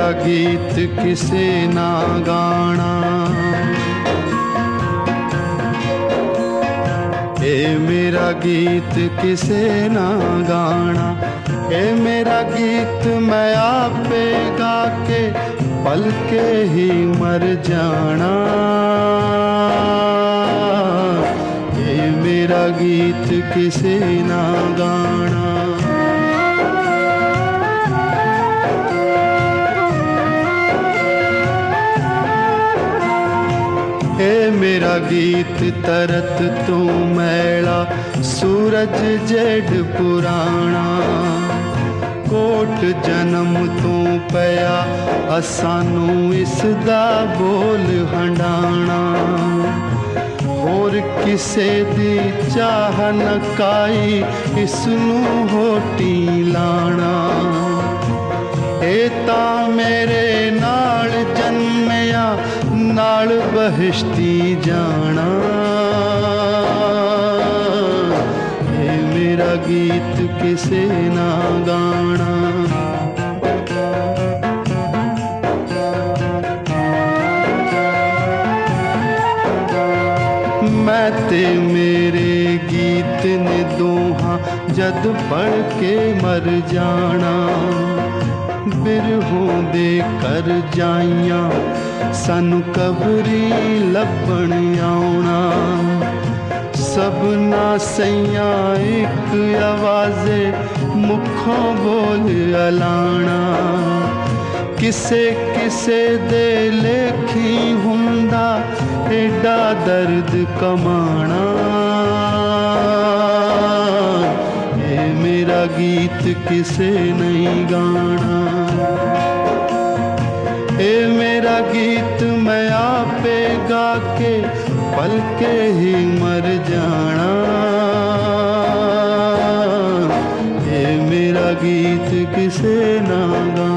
मेरा गीत किसे ना गाना, ए मेरा गीत किसे ना गाना, ए मेरा गीत मैं आपे गा के पल के ही मर जाना, ए मेरा गीत किसे ना गाना। ए मेरा गीत तरत तू मैला सूरज जेड पुराना, कोट जन्म तू पया असानू इसदा बोल हंडाना, होर किसे दी चाह न काई इसनू होटी लाना, ए तां मेरे नाल जन्मया नाल बहिश्ती जाना, ए मेरा गीत किसे ना गाना। मैं ते मेरे गीत ने दोहां जद पढ़ के मर जाना, बिरहों दे कर जाइयां सानू कबरी लभण आउणा, सबना सैया एक आवाज़े मुखों बोल अलाना, किसे किसे दे लेखी हुंदा एडा दर्द कमाना, ए मेरा गीत किसे नहीं गाना, ए मेरा गीत मैं आपे गा के पल के ही मर जाना, ए मेरा गीत किसे ना गाना।